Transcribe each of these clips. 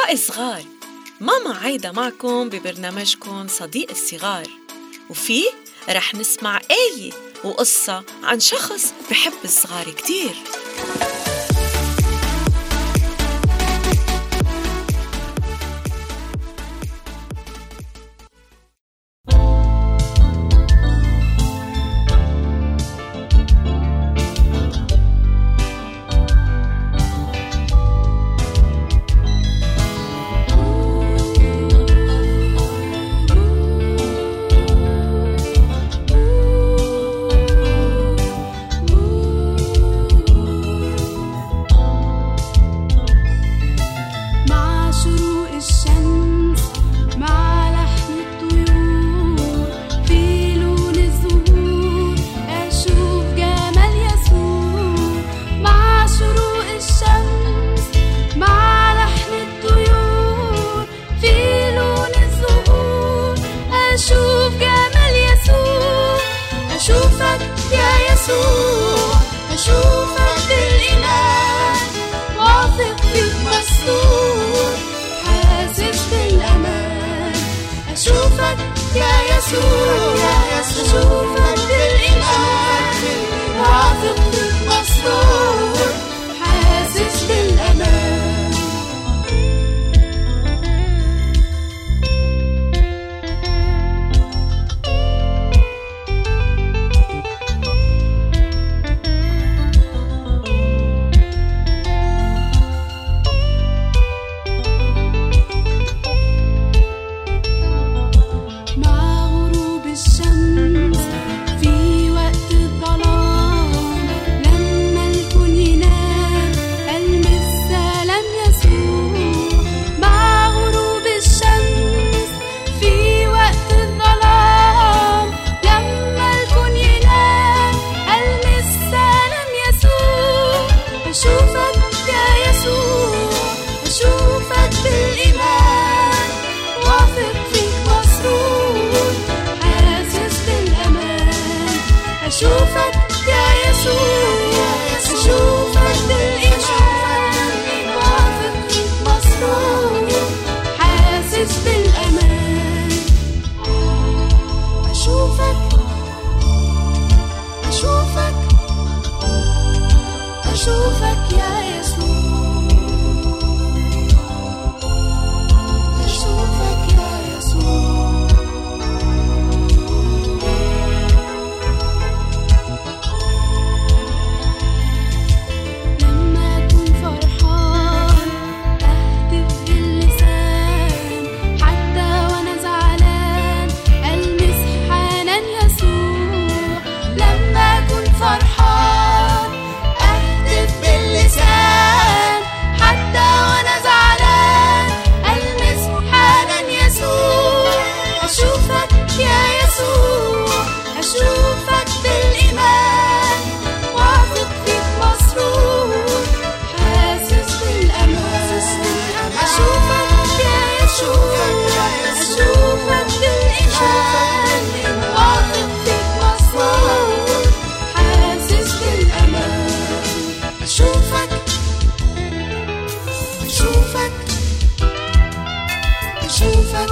أصدقائي الصغار، ماما عايدة معكم ببرنامجكم صديق الصغار، وفيه رح نسمع آية وقصة عن شخص بحب الصغار كتير. أشوفك بالإيمان واثق فيك مسرور حاسس بالأمان. أشوفك يا يسوع أشوفك بالإيمان واثق فيك مسرور حاسس بالأمان. أشوفك يا يسوع أشوفك بالإيمان واثق فيك مسرور حاسس بالأمان. أشوفك أشوفك أشوفك يا يسوع أشوفك يا يسوع. أشوفك بالإيمان واثق فيك مسرور حاسس بالأمان. أشوفك يا يسوع أشوفك بالإيمان واثق فيك مسرور حاسس بالأمان. أشوفك أشوفك أشوفك.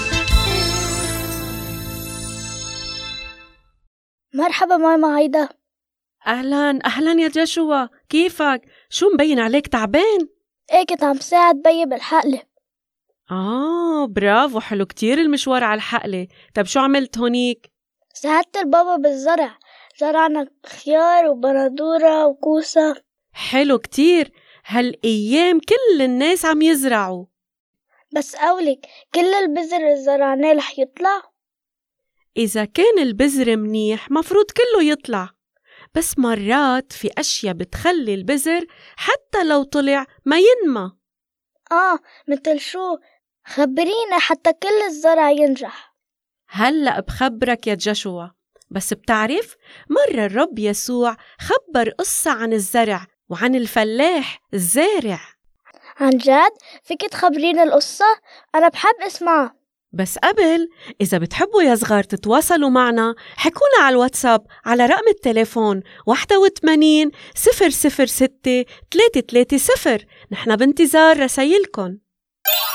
مرحبا ماما عايدة. أهلا يا جشوى، كيفك؟ شو مبين عليك تعبان؟ إيه كنت عم ساعد بي بالحقلة. برافو، حلو كتير المشوار على الحقلة. طب شو عملت هونيك؟ ساعدت البابا بالزرع، زرعنا خيار وبندورة وكوسة. حلو كتير، هالأيام كل الناس عم يزرعوا. بس قولك كل البذر اللي زرعناه رح يطلع؟ إذا كان البذر منيح مفروض كله يطلع، بس مرات في أشياء بتخلي البذر حتى لو طلع ما ينمى. مثل شو؟ خبرينا حتى كل الزرع ينجح. هلأ بخبرك يا جشوى، بس بتعرف مرة الرب يسوع خبر قصة عن الزرع وعن الفلاح الزارع. عن جد؟ فيك تخبرينا القصة؟ أنا بحب اسمعها. بس قبل، إذا بتحبوا يا صغار تتواصلوا معنا، حكونا على الواتساب على رقم التليفون 81 006 330. نحن بانتظار رسايلكن.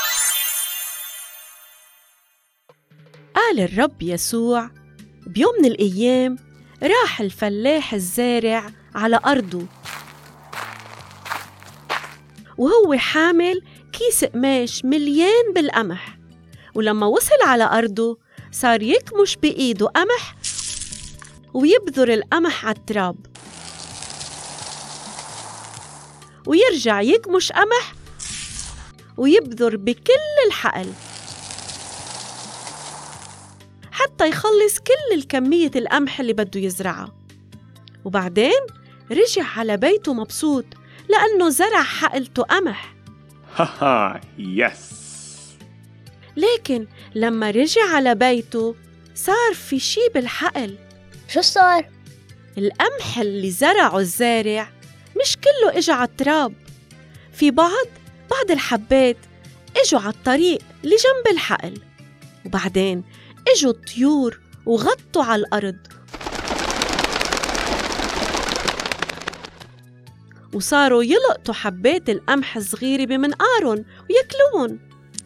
قال الرب يسوع بيوم من الأيام راح الفلاح الزارع على أرضه وهو حامل كيس قماش مليان بالقمح، ولما وصل على أرضه صار يكمش بإيده قمح ويبذر القمح على التراب، ويرجع يكمش قمح ويبذر بكل الحقل حتى يخلص كل الكمية القمح اللي بده يزرعها. وبعدين رجع على بيته مبسوط لأنه زرع حقلته قمح. يس. لكن لما رجع على بيته صار في شي بالحقل. شو صار؟ القمح اللي زرعه الزارع مش كله إجا على التراب، في بعض الحبات إجوا على الطريق اللي جنب الحقل، وبعدين إجوا الطيور وغطوا على الأرض وصاروا يلقطوا حبات القمح الصغيرة بمنقارهم وياكلون.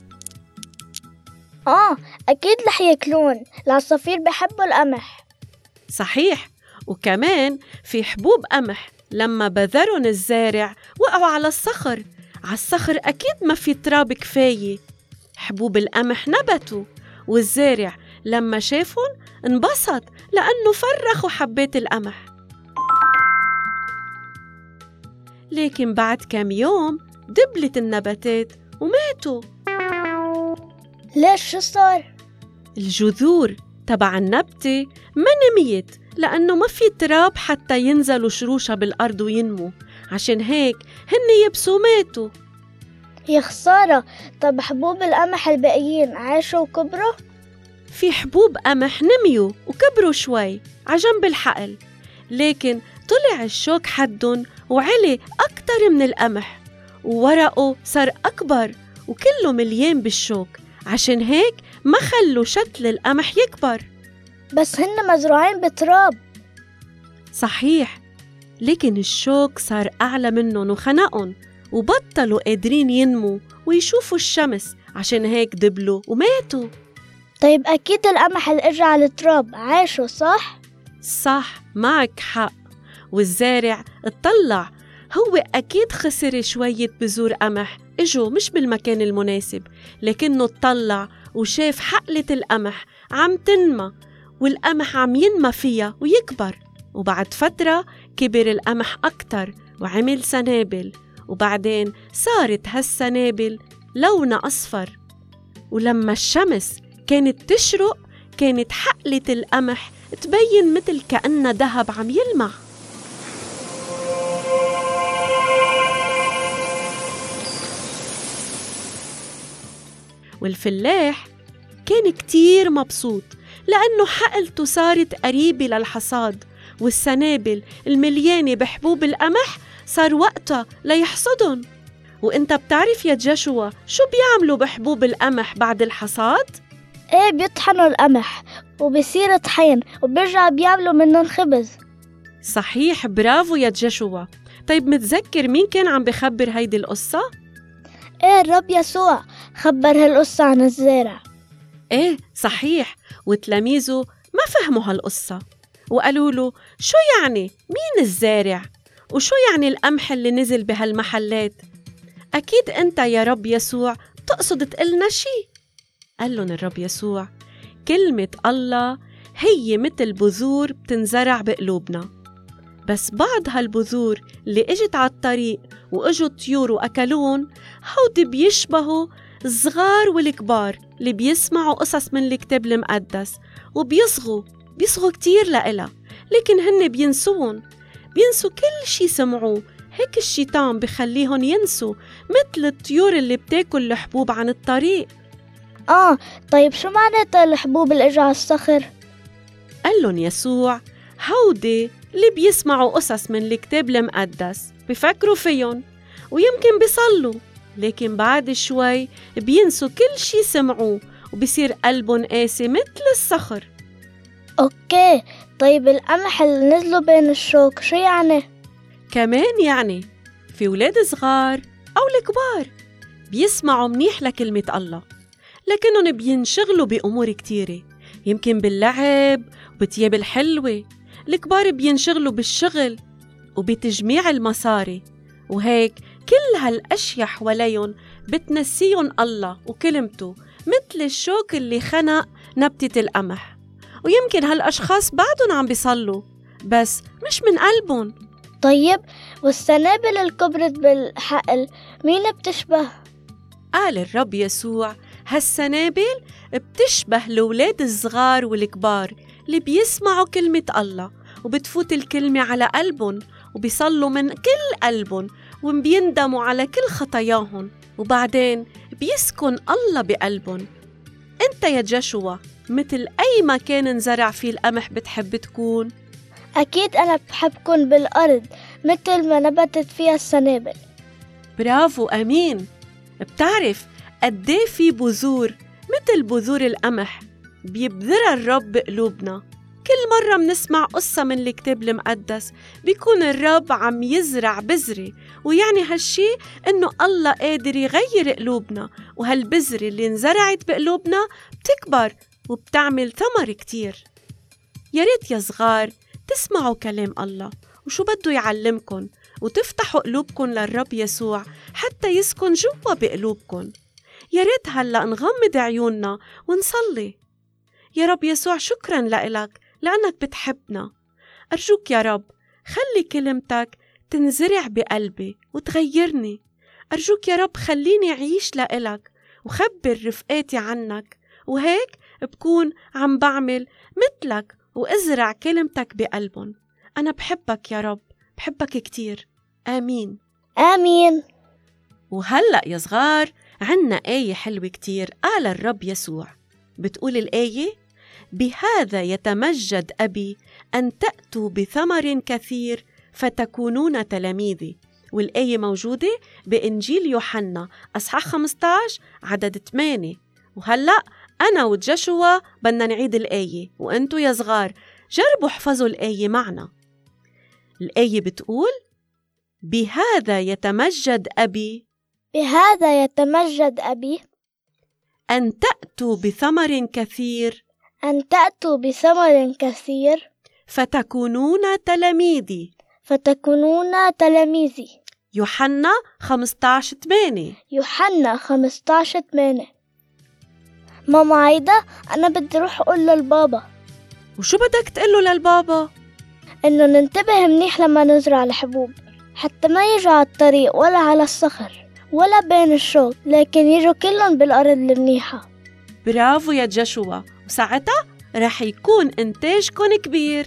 أكيد رح ياكلون، العصافير بحبوا القمح. صحيح، وكمان في حبوب قمح لما بذرن الزارع وقعوا على الصخر أكيد ما في تراب كفاية، حبوب القمح نبتوا، والزارع لما شافهم انبسط لأنه فرخوا حبات القمح. لكن بعد كم يوم دبلت النباتات وماتوا. ليش؟ شو صار؟ الجذور تبع النبتة ما نميت لأنه ما في تراب حتى ينزلوا شروشها بالأرض وينمو، عشان هيك هن يبسوا ماتوا. يا خسارة. طب حبوب القمح الباقيين عاشوا وكبروا؟ في حبوب قمح نميوا وكبروا شوي عجنب الحقل، لكن طلع الشوك حدن وعلي أكتر من القمح، وورقه صار أكبر وكله مليان بالشوك، عشان هيك ما خلوا شتل القمح يكبر. بس هن مزروعين بتراب. صحيح، لكن الشوك صار أعلى منهم وخنقهم وبطلوا قادرين ينمو ويشوفوا الشمس، عشان هيك دبلوا وماتوا. طيب أكيد القمح اللي إجا على التراب عاشوا، صح؟ صح، معك حق. والزارع اطلع، هو أكيد خسر شوية بذور قمح إجوا مش بالمكان المناسب، لكنه اطلع وشاف حقلة القمح عم تنمى والقمح عم ينمى فيها ويكبر، وبعد فترة كبر القمح أكتر وعمل سنابل، وبعدين صارت هالسنابل لونها أصفر، ولما الشمس كانت تشرق كانت حقلة القمح تبين مثل كأنها ذهب عم يلمع. والفلاح كان كتير مبسوط لأنه حقلته صارت قريبة للحصاد، والسنابل المليانة بحبوب القمح صار وقتها ليحصدن. وإنت بتعرف يا جشوى شو بيعملوا بحبوب القمح بعد الحصاد؟ إيه، بيطحنوا القمح وبيصير طحين وبيرجع بيعملوا منهم خبز. صحيح، برافو يا جشوى. طيب متذكر مين كان عم بخبر هيدي القصة؟ إيه، الرب يسوع خبر هالقصة عن الزارع. إيه صحيح، وتلاميذه ما فهموا هالقصة وقالوا له شو يعني مين الزارع؟ وشو يعني القمح اللي نزل بهالمحلات؟ أكيد أنت يا رب يسوع تقصد تقلنا شي. قال لهم الرب يسوع كلمة الله هي مثل بذور بتنزرع بقلوبنا، بس بعض هالبذور اللي اجت على الطريق واجوا الطيور واكلون هودي بيشبهوا الصغار والكبار اللي بيسمعوا قصص من الكتاب المقدس وبيصغوا كتير لإلها، لكن هن بينسوا كل شي سمعوه. هيك الشيطان بخليهم ينسوا مثل الطيور اللي بتاكل الحبوب عن الطريق. طيب شو معناتها الحبوب اللي اجوا على الصخر؟ قال لهم يسوع هودي اللي بيسمعوا قصص من الكتاب المقدس بفكروا فيهم ويمكن بيصلوا، لكن بعد شوي بينسوا كل شي سمعوه وبصير قلبهم قاسي مثل الصخر. أوكي، طيب القمح اللي نزلوا بين الشوك شو يعني؟ كمان يعني في ولاد صغار أو الكبار بيسمعوا منيح لكلمة الله، لكنهم بينشغلوا بأمور كتيرة، يمكن باللعب وبتياب الحلوة. الكبار بينشغلوا بالشغل وبتجميع المصاري، وهيك كل هالأشياء حواليهم بتنسيهم الله وكلمته، مثل الشوك اللي خنق نبتة القمح. ويمكن هالأشخاص بعدهم عم بيصلوا بس مش من قلبهم. طيب والسنابل اللي كبرت بالحقل مين بتشبه؟ قال الرب يسوع هالسنابل بتشبه الولاد الصغار والكبار اللي بيسمعوا كلمة الله وبتفوت الكلمة على قلبهم وبيصلوا من كل قلبهم وبيندموا على كل خطاياهم، وبعدين بيسكن الله بقلبهم. انت يا جشوى مثل أي مكان انزرع فيه القمح بتحب تكون؟ أكيد أنا بحب كون بالأرض مثل ما نبتت فيها السنابل. برافو، أمين. بتعرف قديه في بذور مثل بذور القمح بيبذرها الرب بقلوبنا. كل مرة منسمع قصة من الكتاب المقدس بيكون الرب عم يزرع بذرة، ويعني هالشي إنه الله قادر يغير قلوبنا، وهالبذرة اللي انزرعت بقلوبنا بتكبر وبتعمل ثمر كتير. يا ريت يا صغار تسمعوا كلام الله وشو بده يعلمكن، وتفتحوا قلوبكن للرب يسوع حتى يسكن جوا بقلوبكن. يا ريت هلأ نغمض عيوننا ونصلي. يا رب يسوع، شكراً لإلك لأنك بتحبنا. أرجوك يا رب خلي كلمتك تنزرع بقلبي وتغيرني. أرجوك يا رب خليني أعيش لإلك وخبر رفقاتي عنك، وهيك بكون عم بعمل مثلك وأزرع كلمتك بقلبهم. أنا بحبك يا رب، بحبك كتير. آمين. آمين. وهلأ يا صغار عنا آية حلوة كتير قال الرب يسوع. بتقول الآية: بهذا يتمجد أبي أن تأتوا بثمر كثير فتكونون تلاميذي. والآية موجودة بإنجيل يوحنا أصحاح 15 عدد 8. وهلأ أنا وجشوى بدنا نعيد الآية، وأنتوا يا صغار جربوا احفظوا الآية معنا. الآية بتقول: بهذا يتمجد أبي، بهذا يتمجد أبي أن تأتوا بثمر كثير، أن تأتوا بثمر كثير فتكونون تلاميذي. فتكونون تلاميذي. يوحنا 15:8. يوحنا 15:8. ماما عايدة، أنا بدي روح أقول للبابا. وشو بدك تقله للبابا؟ إنه ننتبه منيح لما نزرع الحبوب، حتى ما يجوا على الطريق ولا على الصخر ولا بين الشوك، لكن يجوا كلهم بالأرض المنيحة. برافو يا جشوى، وساعتها رح يكون إنتاجكن كبير.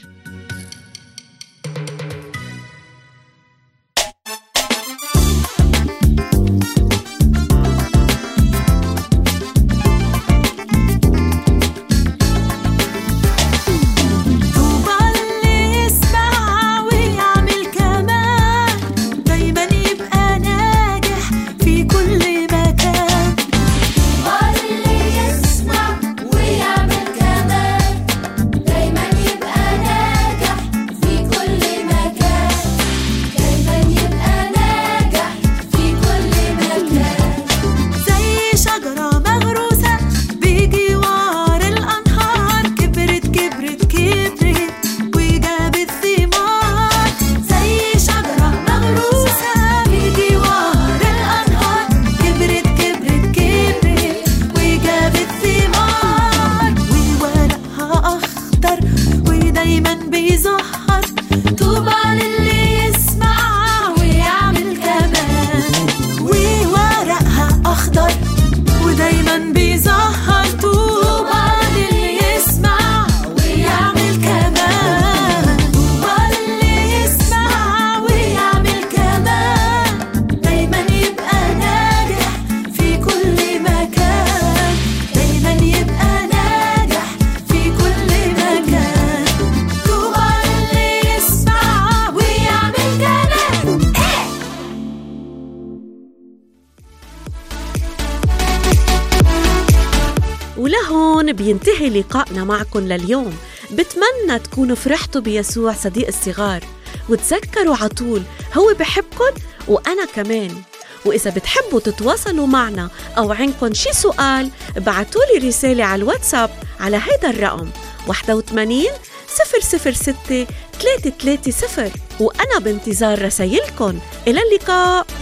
ولهون بينتهي لقائنا معكم لليوم. بتمنى تكونوا فرحتوا بيسوع صديق الصغار، وتذكروا عطول هو بحبكن وأنا كمان. وإذا بتحبوا تتواصلوا معنا أو عندكن شي سؤال، ابعتولي رسالة على الواتساب على هيدا الرقم 81 006 330. وأنا بانتظار رسايلكن. إلى اللقاء.